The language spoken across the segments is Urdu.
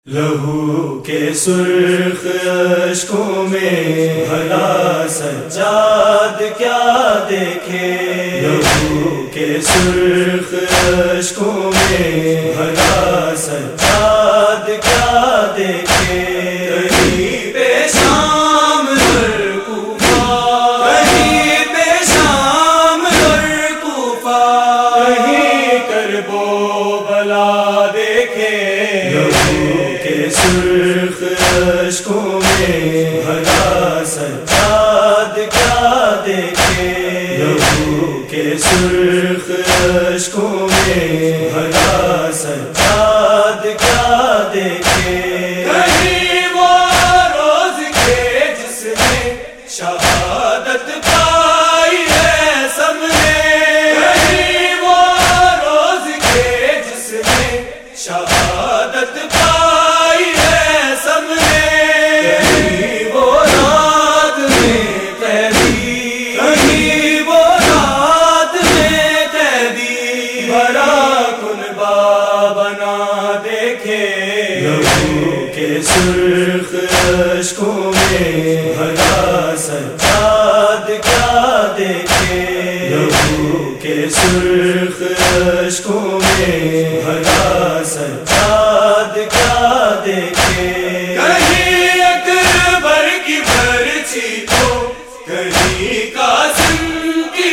لہو کے سرخ اشکوں میں بھلا سجاد کیا دیکھے، لہو کے سرخ اشکوں میں بھلا سجاد کیا دیکھے، کہیں پہ شام اور کوفہ، کہیں پہ شام اور کوفہ، کہیں کرب و بلا دیکھے، سرخ اشکوں میں بھلا سجاد کیا دیکھے، لہو کے سرخ اشکوں میں بھلا سجاد کیا دیکھے، کہیں وہ روز کے جس نے شہادت پائی ہے سب نے، کہیں وہ روز کے جس نے شہادت پائی ہے سب نے، کہیں وہ رات میں قیدی، کہیں وہ رات میں قیدی بڑا کنبہ بنا دیکھے، لہو کے سرخ اشکوں میں بھلا سجاد کیا دیکھے، لہو کے سرخ اشکوں میں بھلا سجاد کیا دیکھے، کہیں اکبر کی برچھی کو، کہیں قاسم کی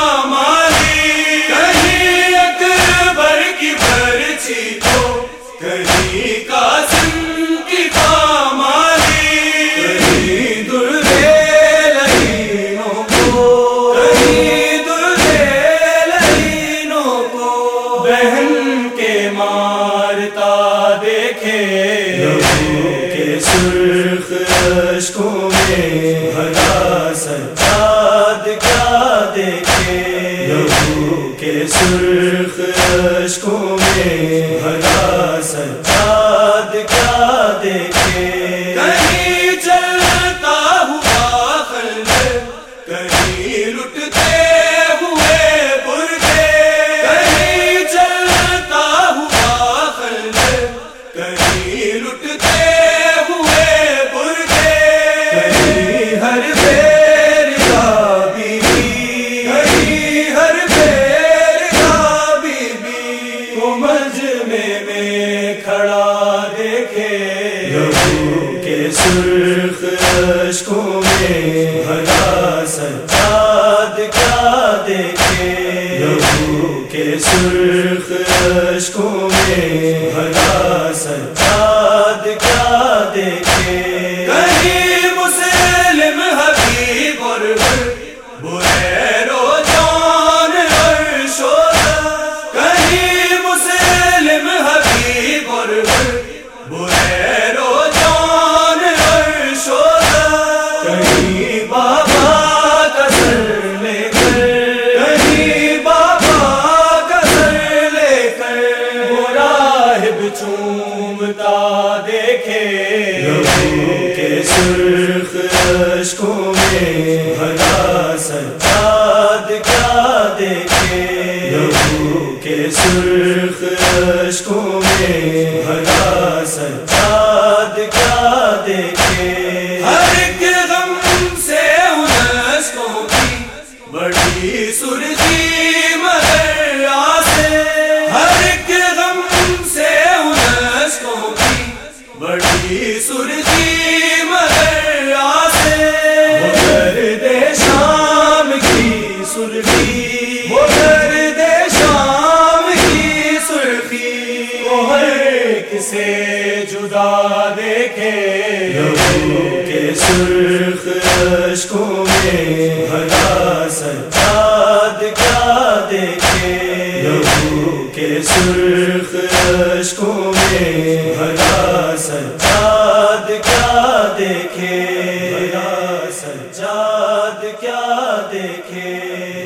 پامالی، کہیں اکبر کی برچھی کو، کہیں قاسم کی پامالی، کہیں دردے لعینوں کو، کہیں دردے لعینوں کو بہن کے مارتا دیکھے، لہو کے سرخ اشکوں میں بھلا سجاد کیا دیکھے، لہو کے سرخ اشکوں میں بھلا سجاد کیا دیکھے، کہیں چلتا ہوا خنجر، کہیں لٹتے ہوئے بردے، کہیں چلتا ہوا خنجر، کہیں لٹتے ہوئے بردے، کہیں ہر پیر کا بی بی، کہیں ہر پیر کا بی بی کو مجمع میں کھڑا دیکھے، لہو کے سرخ اشکوں میں بھلا سجاد کیا دیکھے، لہو کے سرخ اشکوں میں بھلا سجاد کیا دیکھے، کہیں مسلم حبیب اور بحیر و جان اور شوذہ، کہیں مسلم حبیب اور بحیر و جان اور شوذہ، کہیں بابا کا سر لے کر، کہیں بابا کا سر لے کر وہ راہب چومتا دیکھے، لہو کے سرخ اشکوں میں بھلا سجاد کیا دیکھے، لہو کے سرخ اشکوں میں بھلا سجاد کیا دیکھے، ہر ایک غم سے ان اشکوں کی بڑی سرخی مگر آسے، ہر ایک غم سے ان اشکوں کی بڑی سرخی مگر آسے، وہ درد شام کی سرخی، وہ درد شام کی سرخی کو ہر ایک سے جدا دیکھے، لہو کے سرخ اشکوں میں بھلا سجاد کیا دیکھے، لہو کے سرخ اشکوں میں بھلا سجاد کیا دیکھے، بھلا سجاد کیا دیکھے۔